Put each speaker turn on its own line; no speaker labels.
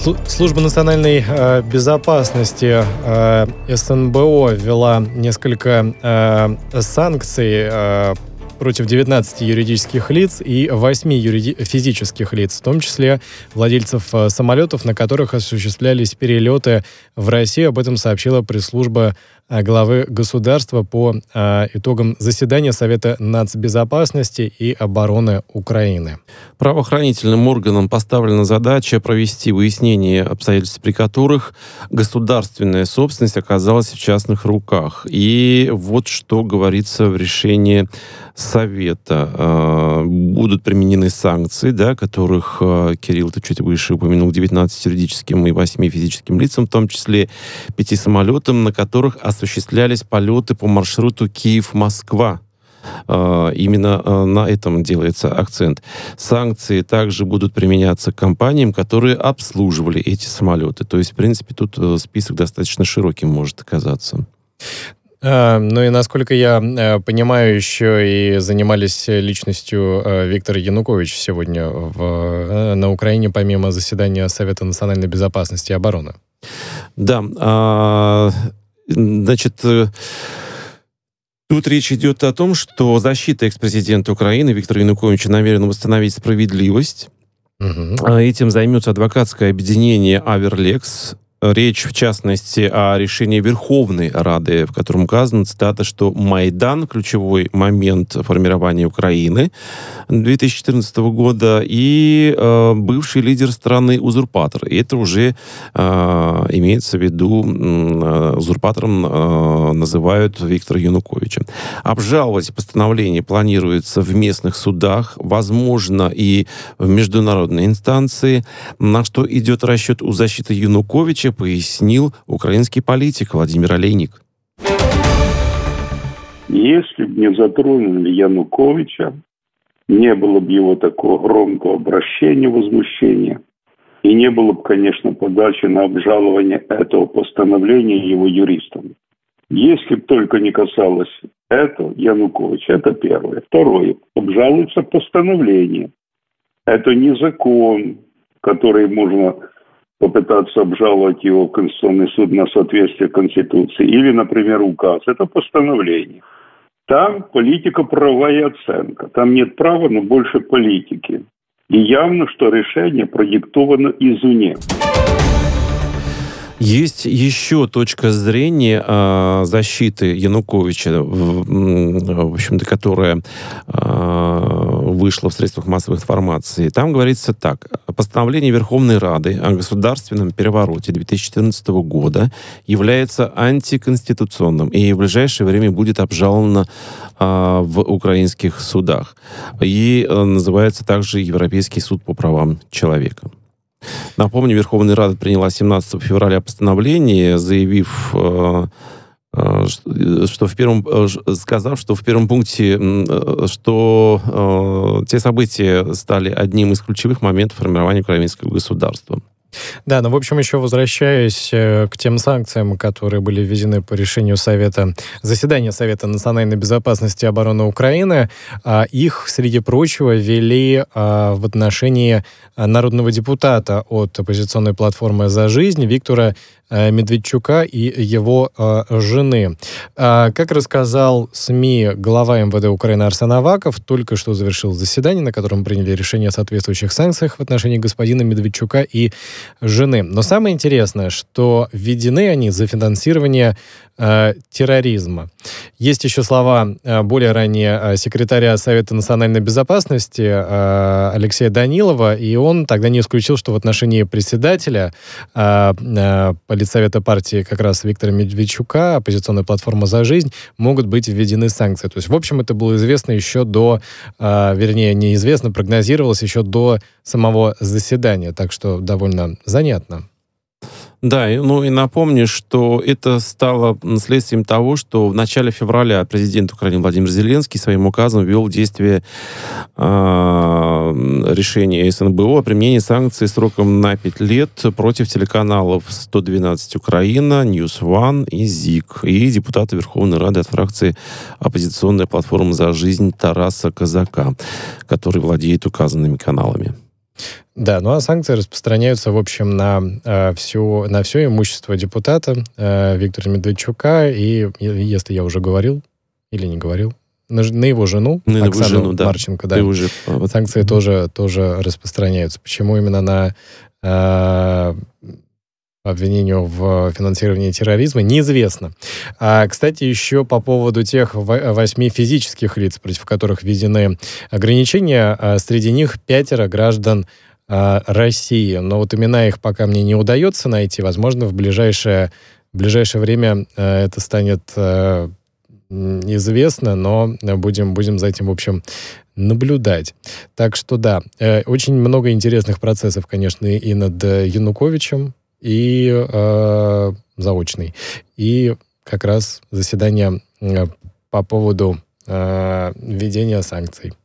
Служба национальной безопасности СНБО ввела несколько санкций против 19 юридических лиц и 8 физических лиц, в том числе владельцев самолетов, на которых осуществлялись перелеты в Россию. Об этом сообщила пресс-служба главы государства по итогам заседания Совета нацбезопасности и обороны Украины.
Правоохранительным органам поставлена задача провести выяснение обстоятельств, при которых государственная собственность оказалась в частных руках. И вот что говорится в решении Совета. Будут применены санкции, которых Кирилл, ты чуть выше упомянул, 19 юридическим и 8 физическим лицам, в том числе 5 самолетам, на которых осуществлялись полеты по маршруту Киев-Москва. Именно на этом делается акцент. Санкции также будут применяться к компаниям, которые обслуживали эти самолеты. То есть, в принципе, тут список достаточно широким может оказаться.
Ну и, насколько я понимаю, еще и занимались личностью Виктора Януковича сегодня на Украине, помимо заседания Совета национальной безопасности и обороны.
Да, значит... Тут речь идет о том, что защита экс-президента Украины Виктора Януковича намерена восстановить справедливость. Этим займется адвокатское объединение «Аверлекс». Речь, в частности, о решении Верховной Рады, в котором указано, цитата, что Майдан — ключевой момент формирования Украины 2014 года, и бывший лидер страны узурпатор. И это уже имеется в виду, узурпатором называют Виктора Януковича. Обжаловать постановление планируется в местных судах, возможно, и в международной инстанции, на что идет расчет у защиты Януковича, пояснил украинский политик Владимир Олейник.
Если бы не затронули Януковича, не было бы его такого громкого обращения, возмущения, и не было бы, конечно, подачи на обжалование этого постановления его юристам. Если бы только не касалось этого Януковича, это первое. Второе. Обжалуется постановление. Это не закон, который можно попытаться обжаловать его в Конституционный суд на соответствие Конституции. Или, например, указ. Это постановление. Там политико-правовая оценка. Там нет права, но больше политики. И явно, что решение продиктовано извне.
Есть еще точка зрения защиты Януковича, в общем-то, которая вышла в средствах массовой информации. Там говорится так. Постановление Верховной Рады о государственном перевороте 2014 года является антиконституционным и в ближайшее время будет обжаловано в украинских судах. И называется также Европейский суд по правам человека. Напомню, Верховная Рада приняла 17 февраля постановление, заявив, сказав, что в первом пункте, что те события стали одним из ключевых моментов формирования украинского государства.
Да, в общем, еще возвращаясь к тем санкциям, которые были введены по решению заседания Совета национальной безопасности и обороны Украины, их, среди прочего, ввели в отношении народного депутата от оппозиционной платформы «За жизнь» Виктора Медведчука и его жены. Как рассказал СМИ глава МВД Украины Арсен Аваков, только что завершил заседание, на котором приняли решение о соответствующих санкциях в отношении господина Медведчука и жены. Но самое интересное, что введены они за финансирование терроризма. Есть еще слова более ранее секретаря Совета национальной безопасности Алексея Данилова, и он тогда не исключил, что в отношении председателя политсовета партии как раз Виктора Медведчука, оппозиционная платформа «За жизнь», могут быть введены санкции. То есть, в общем, это было известно еще до, неизвестно, прогнозировалось еще до самого заседания, так что довольно занятно.
Да, и напомню, что это стало следствием того, что в начале февраля президент Украины Владимир Зеленский своим указом ввел в действие решение СНБО о применении санкций сроком на 5 лет против телеканалов 112 Украина, News One и ЗИК, и депутата Верховной Рады от фракции оппозиционная платформа «За жизнь» Тараса Казака, который владеет указанными каналами.
Да, ну а санкции распространяются, в общем, на все имущество депутата Виктора Медведчука, и, если я уже говорил или не говорил, на его жену, Оксану Марченко, да, санкции тоже распространяются. Почему именно на обвинению в финансировании терроризма, неизвестно. Кстати, еще по поводу тех 8 физических лиц, против которых введены ограничения, среди них 5 граждан России. Но вот имена их пока мне не удается найти. Возможно, в ближайшее время это станет известно, но будем за этим, в общем, наблюдать. Так что да, очень много интересных процессов, конечно, и над Януковичем, и заочный. И как раз заседание по поводу введения санкций.